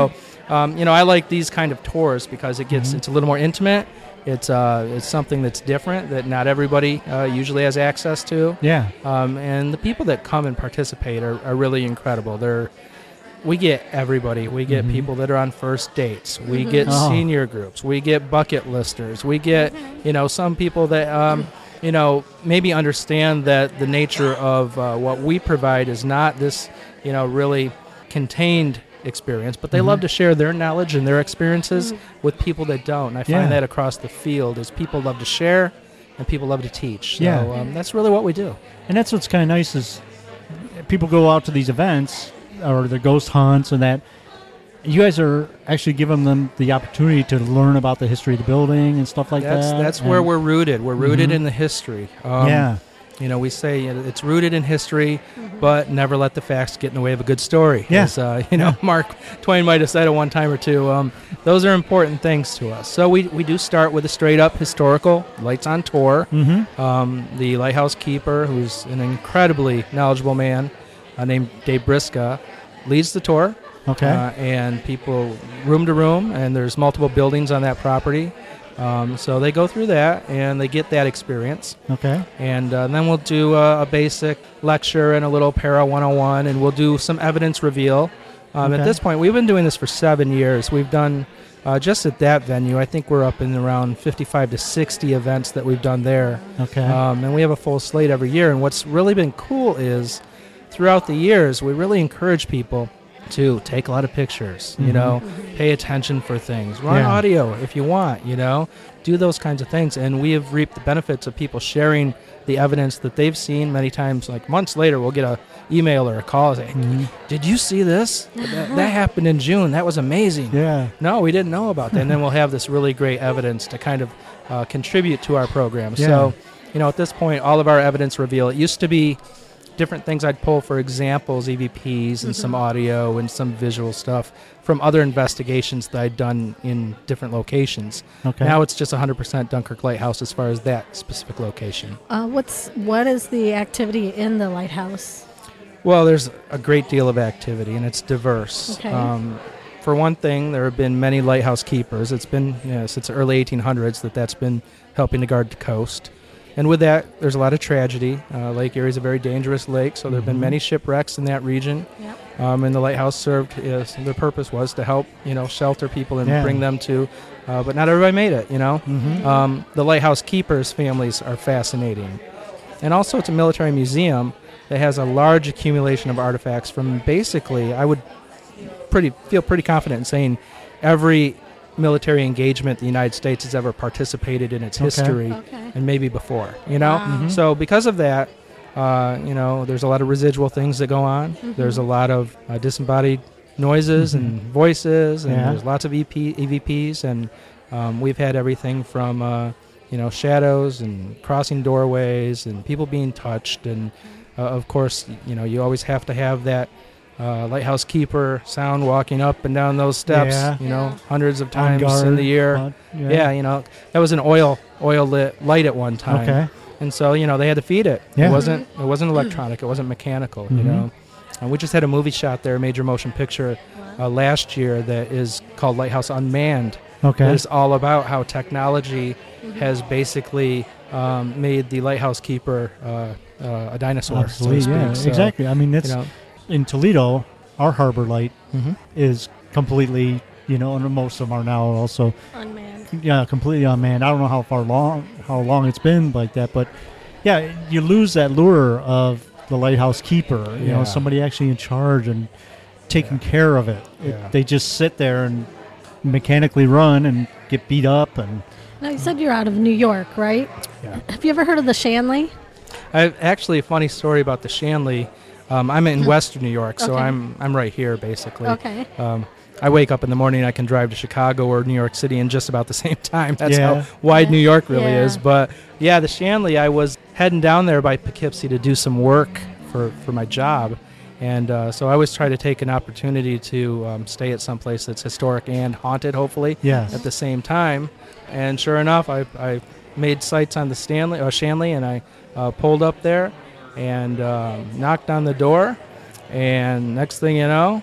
um, you know, I like these kind of tours because it gets Mhm. it's a little more intimate. It's uh, it's something that's different that not everybody uh, usually has access to. Yeah. Um, and the people that come and participate are, are really incredible. They're we get everybody. We get Mhm. people that are on first dates. We get Oh. senior groups. We get bucket listers. We get, you know, some people that, um, you know, maybe understand that the nature of uh, what we provide is not this, you know, really contained experience, but they Mhm. love to share their knowledge and their experiences with people that don't. And I find Yeah. that across the field is people love to share and people love to teach. So Yeah. um, that's really what we do. And that's what's kind of nice is people go out to these events or the ghost hunts and that. You guys are actually giving them the opportunity to learn about the history of the building and stuff like that's that. that's where and- we're rooted. We're rooted Mhm. in the history. Um, yeah. You know, we say you know, it's rooted in history, but never let the facts get in the way of a good story. Yeah. As, uh, you know, Mark Twain might have said it one time or two. Um, those are important things to us. So we, we do start with a straight-up historical Lights on Tour. Mm-hmm. Um, the lighthouse keeper, who's an incredibly knowledgeable man uh, named Dave Briska, leads the tour. Okay. Uh, and people room to room, and there's multiple buildings on that property. Um, so they go through that, and they get that experience. okay. And uh, then we'll do a, a basic lecture and a little Para one oh one, and we'll do some evidence reveal. Um, Okay. At this point, we've been doing this for seven years. We've done, uh, just at that venue, I think we're up in around fifty-five to sixty events that we've done there. Okay. Um, and we have a full slate every year. And what's really been cool is throughout the years, we really encourage people to take a lot of pictures, you Mhm. know, pay attention for things, run Yeah. audio if you want, you know, do those kinds of things. And we have reaped the benefits of people sharing the evidence that they've seen many times. Like months later, we'll get a email or a call saying, Mhm. did you see this? That, that happened in June. That was amazing. Yeah. No, we didn't know about that. And then we'll have this really great evidence to kind of uh, contribute to our program. Yeah. So, you know, at this point, all of our evidence reveal, it used to be different things I'd pull for examples, E V Ps and some audio and some visual stuff from other investigations that I'd done in different locations. Okay. Now it's just one hundred percent Dunkirk Lighthouse as far as that specific location. Uh, what's what is the activity in the lighthouse? Well, there's a great deal of activity, and it's diverse. Okay. Um, for one thing, there have been many lighthouse keepers. It's been you know, since the early eighteen hundreds that that's been helping to guard the coast. And with that, there's a lot of tragedy. Uh, Lake Erie is a very dangerous lake, so there have been Mhm. many shipwrecks in that region. Yep. Um, and the lighthouse served, yes, their purpose was to help, you know, shelter people and Yeah. bring them to, uh, but not everybody made it, you know. Mm-hmm. Um, the lighthouse keepers' families are fascinating. And also, it's a military museum that has a large accumulation of artifacts from basically, I would pretty feel pretty confident in saying every military engagement the United States has ever participated in its Okay. history Okay. and maybe before, you know? Wow. Mhm. So because of that, uh, you know, there's a lot of residual things that go on. There's a lot of uh, disembodied noises and voices, and Yeah. there's lots of E P, E V Ps, and um, we've had everything from, uh, you know, shadows and crossing doorways and people being touched. And, uh, of course, you know, you always have to have that uh, lighthouse keeper sound walking up and down those steps, Yeah. you know, Yeah. hundreds of On times in guard, the year. uh, Yeah. you know, that was an oil oil lit light at one time. Okay. And so, you know, they had to feed it. Yeah. It wasn't it wasn't electronic, it wasn't mechanical, you Mhm. know. And we just had a movie shot there, a major motion picture uh, last year that is called Lighthouse Unmanned. Okay. That is all about how technology has basically um, made the lighthouse keeper uh, uh, a dinosaur, so to Obsolete, speak. yeah, So, exactly. I mean, You it's know, in Toledo. Our harbor light mhm. is completely, you know, and most of them are now also, Unmanned. yeah, completely unmanned. I don't know how far long, how long it's been like that, but yeah, you lose that lure of the lighthouse keeper. You Yeah. know, somebody actually in charge and taking care of it. It- Yeah. They just sit there and mechanically run and get beat up and. Now you said you're out of New York, right? Yeah. Have you ever heard of the Shanley? I actually a funny story about the Shanley. Um, I'm in Western New York, so Okay. I'm I'm right here basically. Okay. Um, I wake up in the morning, I can drive to Chicago or New York City in just about the same time. That's Yeah. how wide Yeah. New York really Yeah. is. But yeah, the Shanley, I was heading down there by Poughkeepsie to do some work for, for my job. And uh, so I always try to take an opportunity to um, stay at some place that's historic and haunted, hopefully, Yes. at the same time. And sure enough, I, I made sights on the Stanley, uh, Shanley, and I uh, pulled up there and um, knocked on the door. And next thing you know,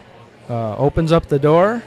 uh, opens up the door,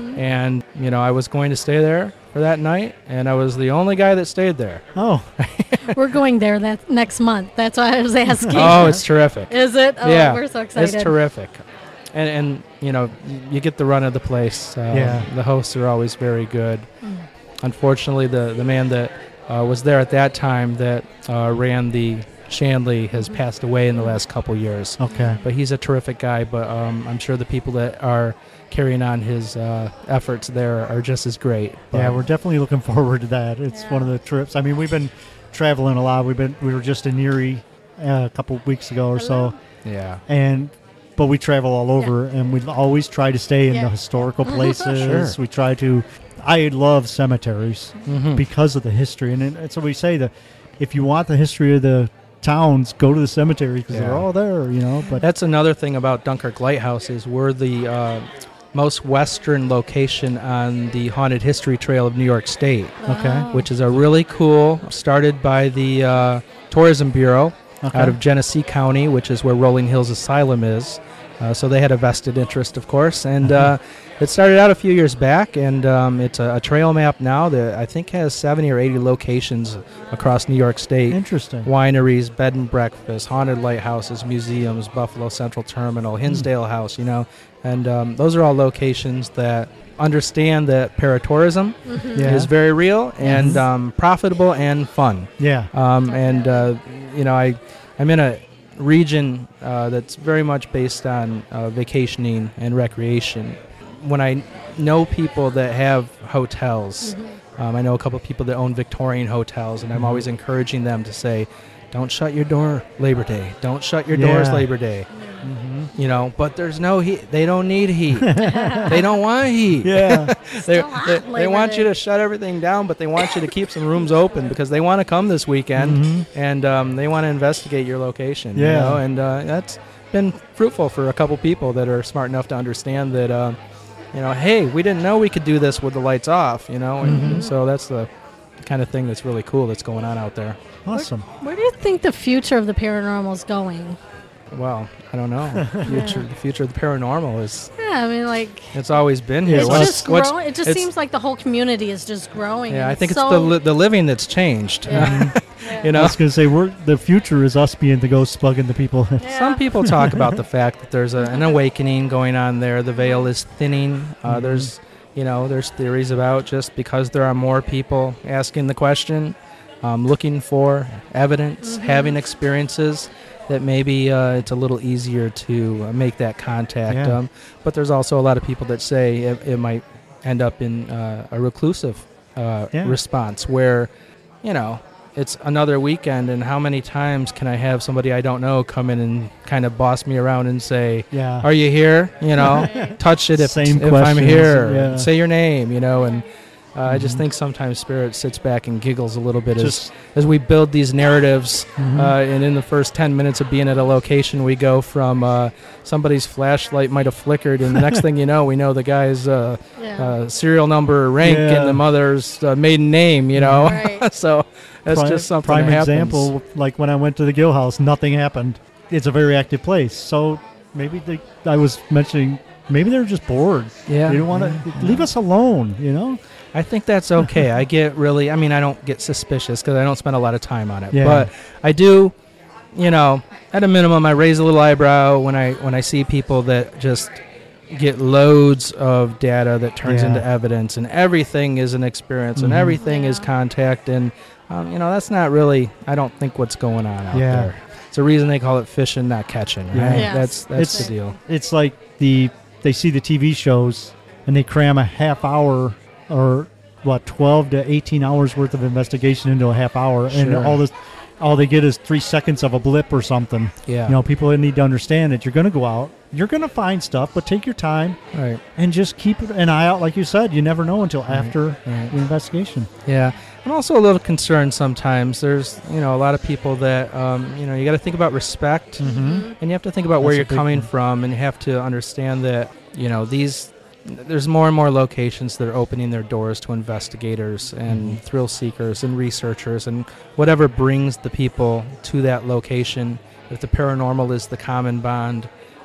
and you know I was going to stay there for that night, and I was the only guy that stayed there. Oh, We're going there that next month. That's why I was asking. Oh, it's terrific. Is it? Oh, yeah, we're so excited. it's terrific. And and you know you get the run of the place. Um, Yeah. The hosts are always very good. Unfortunately, the the man that uh, was there at that time that uh, ran the Shanley has passed away in the last couple years. okay. But he's a terrific guy. But um, I'm sure the people that are carrying on his uh, efforts there are just as great. Yeah, But- we're definitely looking forward to that. It's one of the trips. I mean, we've been traveling a lot. We've been we were just in Erie uh, a couple weeks ago or so, yeah. and but we travel all over, and we always try to stay in Yeah. the historical places. Sure. We try to. I love cemeteries Mhm. because of the history, and, and so we say that if you want the history of the towns, go to the cemetery because Yeah. they're all there. You know, but That's another thing about Dunkirk Lighthouse is we're the uh, most western location on the Haunted History Trail of New York State, okay, which is a really cool, started by the uh, Tourism Bureau okay. out of Genesee County, which is where Rolling Hills Asylum is. Uh, so they had a vested interest, of course, and uh, it started out a few years back, and um, it's a, a trail map now that I think has seventy or eighty locations across New York State. Interesting. Wineries, bed and breakfast, haunted lighthouses, museums, Buffalo Central Terminal, Hinsdale House, you know, and um, those are all locations that understand that paratourism Yeah. is very real and um, profitable and fun. Yeah. Um, and uh, you know, I I'm in a region uh, that's very much based on uh, vacationing and recreation. When I know people that have hotels, um, I know a couple of people that own Victorian hotels, and I'm always encouraging them to say, "Don't shut your door Labor Day. Don't shut your doors Yeah. Labor Day." You know, but there's no heat. They don't need heat. They don't want heat. Yeah. they, Still hot they, they Labor want you Day. to shut everything down, but they want you to keep some rooms open because they want to come this weekend Mhm. and um, they want to investigate your location. You Yeah. know? And uh, that's been fruitful for a couple people that are smart enough to understand that, uh, you know, hey, we didn't know we could do this with the lights off, you know? And Mm-hmm. so that's the kind of thing that's really cool that's going on out there. Awesome. Where do you think the future of the paranormal is going? Well, I don't know. Future, the future of the paranormal is, Yeah, I mean, like, it's always been here. it's What's- just what's- growing. It just it's- seems like the whole community is just growing. Yeah, and I think it's so, the li- the living that's changed. Yeah. You I know, was gonna say we're the future is us being the ghosts bugging the people. Yeah. some people talk about the fact that there's a, an awakening going on there. The veil is thinning. Uh, Mhm. There's, you know, there's theories about just because there are more people asking the question, um, looking for evidence, Mm-hmm. having experiences, that maybe uh, it's a little easier to uh, make that contact. Yeah. Um, but there's also a lot of people that say it, it might end up in uh, a reclusive uh, Yeah. response where, you know, it's another weekend, and how many times can I have somebody I don't know come in and kind of boss me around and say, Yeah. "Are you here?" You know, touch it if, Same if I'm questions, here. yeah. Say your name. You know, and uh, I just Mhm. think sometimes Spirit sits back and giggles a little bit Just- as as we build these narratives. Mhm. Uh, and in the first ten minutes of being at a location, we go from uh, somebody's flashlight might have flickered, and the next thing you know, we know the guy's uh, Yeah. uh, serial number, rank, Yeah. and the mother's uh, maiden name. You know, Right. so that's Prime- just something prime that happens. example. Like when I went to the Gill House, nothing happened. It's a very active place, so maybe they, I was mentioning maybe they're just bored. Yeah, They don't want to leave us alone. You know. I think that's okay. I get really, I mean, I don't get suspicious because I don't spend a lot of time on it. Yeah. But I do, you know, at a minimum, I raise a little eyebrow when I when I see people that just get loads of data that turns Yeah. into evidence, and everything is an experience, and Mhm. everything is Yeah. contact, and um, you know, that's not really, I don't think what's going on out Yeah. there. It's a reason they call it fishing, not catching. Right? Yeah. Yes. That's that's It's- the deal. It's like the they see the T V shows and they cram a half hour or what twelve to eighteen hours worth of investigation into a half hour, and Sure. all this, all they get is three seconds of a blip or something. Yeah. You know, people need to understand that you're going to go out, you're going to find stuff, but take your time Right. and just keep an eye out. Like you said, you never know until after right. the investigation. Yeah, I'm also a little concerned sometimes. There's, you know, a lot of people that, um, you know, you got to think about respect, Mm-hmm. and you have to think about where That's a you're big coming one. from, and you have to understand that, you know, these, there's more and more locations that are opening their doors to investigators and Mm-hmm. thrill seekers and researchers and whatever brings the people to that location. If the paranormal is the common bond,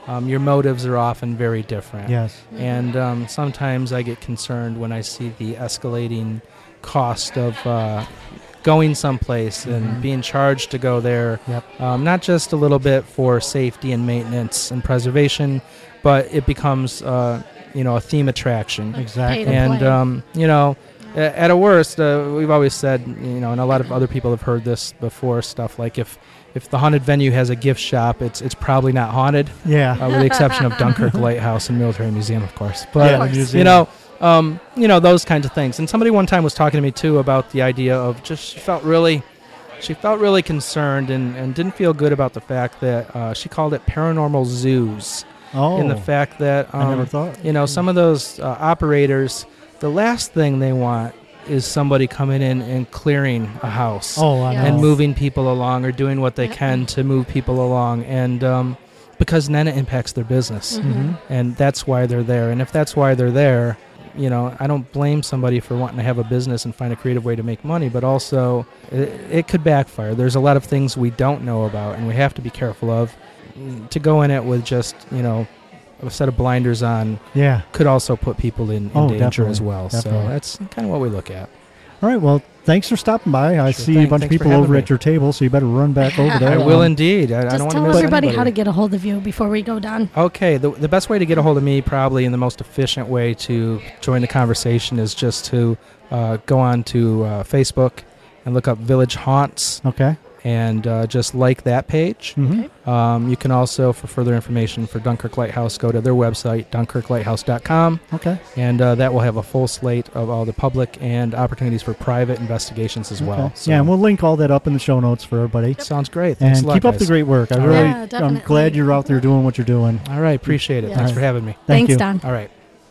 um, your motives are often very different. Yes. And um, sometimes I get concerned when I see the escalating cost of uh, going someplace and being charged to go there. Yep. Um, not just a little bit for safety and maintenance and preservation, but it becomes, uh, you know, a theme attraction. Exactly. Pay to And, play. um, you know, a- at a worst, uh, we've always said, you know, and a lot of other people have heard this before, stuff like if if the haunted venue has a gift shop, it's it's probably not haunted, Yeah. uh, with the exception of Dunkirk Lighthouse and Military Museum, of course. But, Yeah, the course. museum. you know, um, you know, those kinds of things. And somebody one time was talking to me, too, about the idea of just she felt really... She felt really concerned and, and didn't feel good about the fact that uh, she called it paranormal zoos. Oh. In the fact that, um, I never thought. you know, some of those uh, operators, the last thing they want is somebody coming in and clearing a house Oh, I Yeah. know. and moving people along or doing what they Yeah. can to move people along. And um, because then it impacts their business. Mm-hmm. And that's why they're there. And if that's why they're there, you know, I don't blame somebody for wanting to have a business and find a creative way to make money, but also it, it could backfire. There's a lot of things we don't know about and we have to be careful of. To go in it with just, you know, a set of blinders on Yeah. could also put people in, in Oh, danger definitely, as well. definitely. So that's kind of what we look at. All right. Well, thanks for stopping by. I Sure see thing. a bunch of Thanks for people having over me. at your table, so you better run back over there. I will Um, indeed. I, I Just don't want to tell miss everybody anybody. how to get a hold of you before we go down. Okay, the, the best way to get a hold of me, probably in the most efficient way to join the conversation, is just to uh, go on to uh, Facebook and look up Village Haunts Okay. and uh, just like that page. Mm-hmm. Um, you can also, for further information for Dunkirk Lighthouse, go to their website, dunkirk lighthouse dot com, Okay. and uh, that will have a full slate of all the public and opportunities for private investigations as well. Okay. So Yeah, and we'll link all that up in the show notes for everybody. sounds great. Thanks And a lot, keep up the guys. great work. I All really, right. Yeah, I'm glad definitely. you're out there doing what you're doing. All right, appreciate it. Yeah. Thanks All for right. having me. Thank Thanks, you. Don. All right.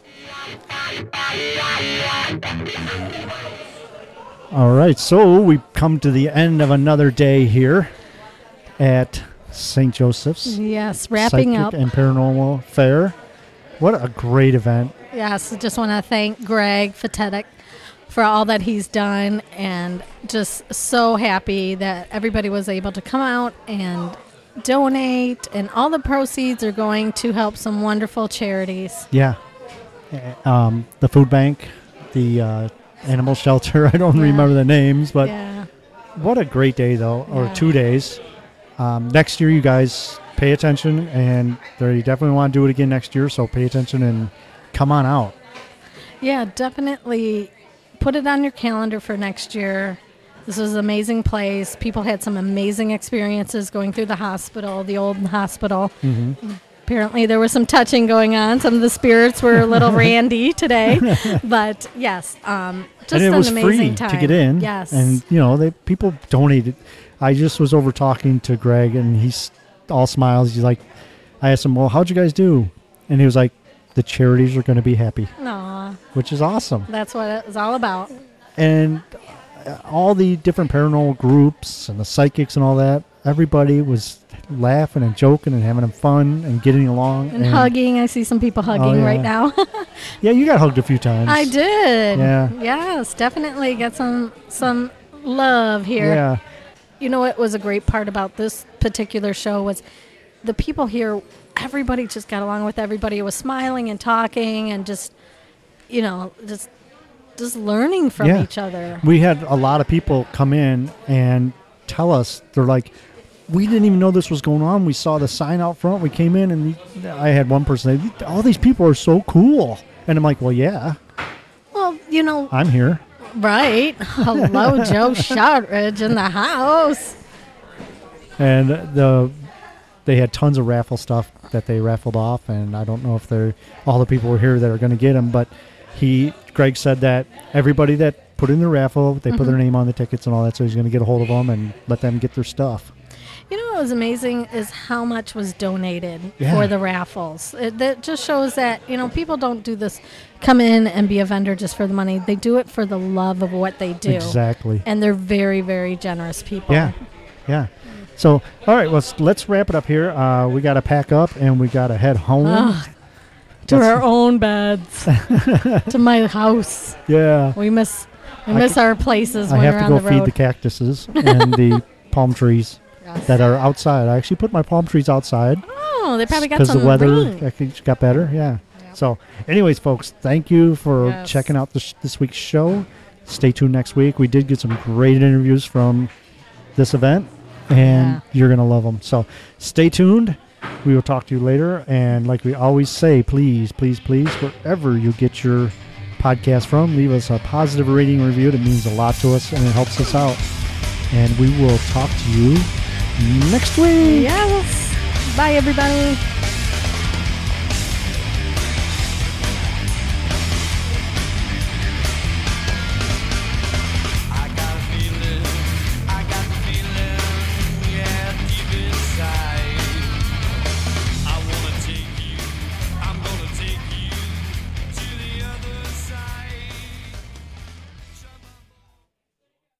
All right, so we come to the end of another day here at Saint Joseph's Yes, wrapping Psychic up. and Paranormal Fair. What a great event. Yes, I just want to thank Greg Fatetic for all that he's done, and just so happy that everybody was able to come out and donate, and all the proceeds are going to help some wonderful charities. Yeah. Uh, Um, the food bank, the uh, animal shelter. I don't Yeah. remember the names, but Yeah. what a great day, though, or Yeah. two days. Um, next year, you guys pay attention, and they definitely want to do it again next year, so pay attention and come on out. Yeah, definitely put it on your calendar for next year. This was an amazing place. People had some amazing experiences going through the hospital, the old hospital. Mm-hmm. Apparently, there was some touching going on. Some of the spirits were a little randy today, but yes, um, just and it an was amazing free time to get in. Yes, And, you know, they people donated. I just was over talking to Greg, and he's all smiles. He's like, I asked him, well, how'd you guys do? And he was like, the charities are going to be happy, Aw, which is awesome. that's what it was all about. And uh, all the different paranormal groups and the psychics and all that, everybody was laughing and joking and having fun and getting along. And hugging. I see some people hugging yeah. right now. Yeah, you got hugged a few times. I did. Yeah. Yes, definitely got some some love here. Yeah. You know what was a great part about this particular show was the people here, everybody just got along with everybody. It was smiling and talking and just, you know, just just learning from Yeah. each other. We had a lot of people come in and tell us, they're like, we didn't even know this was going on. We saw the sign out front. We came in, and we, I had one person say, all these people are so cool. And I'm like, well, yeah, Well, you know, I'm here. right. Hello, Joe Shotridge in the house. And the they had tons of raffle stuff that they raffled off, and I don't know if they're all the people were here that are going to get them, but he Greg said that everybody that put in the raffle, they put their name on the tickets and all that, so he's going to get a hold of them and let them get their stuff. You know what was amazing is how much was donated Yeah. for the raffles. It, that just shows that, you know, people don't do this, come in and be a vendor just for the money. They do it for the love of what they do. Exactly. And they're very, very generous people. Yeah, yeah. So, all right, let's let's wrap it up here. Uh, we got to pack up and we got to head home. Ugh, to That's- our own beds, to my house. Yeah, We miss we I miss ca- our places I when have we're to on go the feed road. the cactuses and the palm trees Yes. that are outside. I actually put my palm trees outside, Oh, know. They probably got because some the weather rain. I think got better. Yeah. So, anyways, folks, thank you for Yes. checking out this this week's show. Stay tuned next week. We did get some great interviews from this event, and Yeah. you're gonna love them. So, stay tuned. We will talk to you later. And like we always say, please, please, please, wherever you get your podcast from, leave us a positive rating and review. That means a lot to us, and it helps us out. And we will talk to you next week. Yes. Bye, everybody.